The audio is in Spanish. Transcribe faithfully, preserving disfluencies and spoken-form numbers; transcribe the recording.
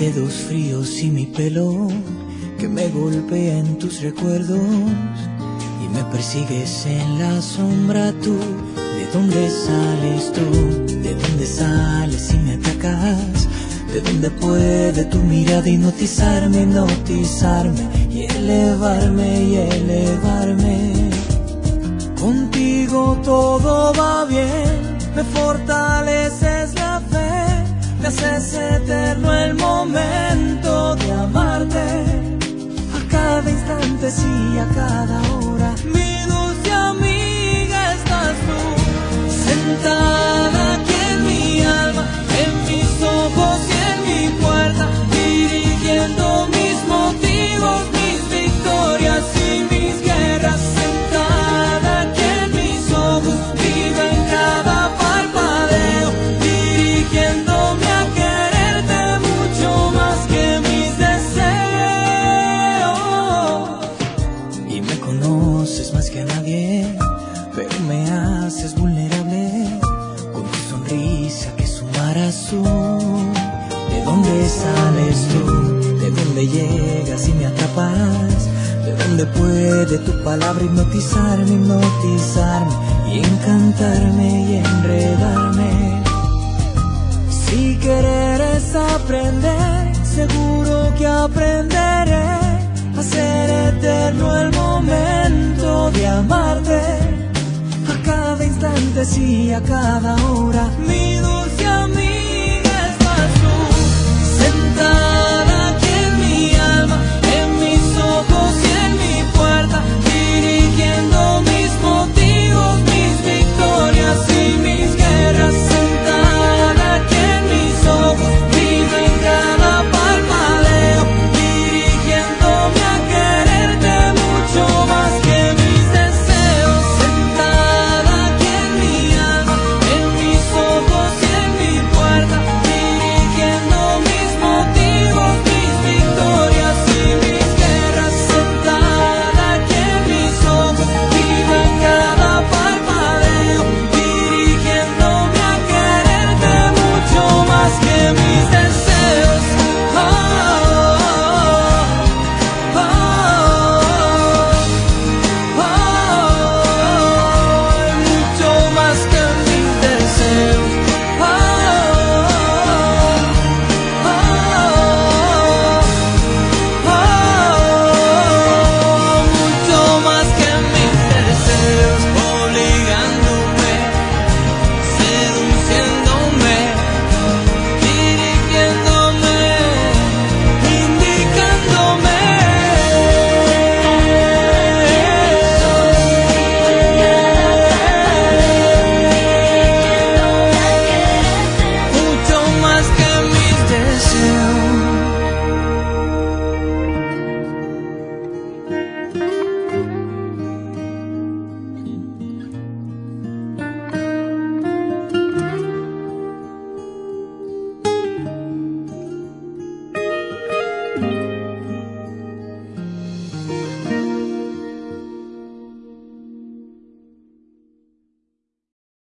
dedos fríos y mi pelo que me golpea en tus recuerdos y me persigues en la sombra tú. ¿De dónde sales tú? ¿De dónde sales y me atacas? ¿De dónde puede tu mirada hipnotizarme, hipnotizarme y elevarme y elevarme? Contigo todo va bien, me fortaleces la fe, me haces eterno el momento de amarte. A cada instante, sí, a cada hora, mi dulce amiga estás tú, sentada aquí en mi alma, en mis ojos y en mi puerta, dirigiendo mis motivos, mis victorias y mis guerras. Sentada aquí en mis ojos, viva en cada parpadeo, dirigiéndome a quererte mucho más que mis deseos. Y me conoces más que a nadie, pero me haces vulnerable con tu sonrisa que es un mar azul. ¿De dónde sales tú? ¿De dónde llegas y me atrapas? ¿De dónde puede tu palabra hipnotizarme, hipnotizarme y encantarme y enredarme? Si querer es aprender, seguro que aprenderé a ser eterno el momento de amarte. A cada instante, sí, a cada hora, mi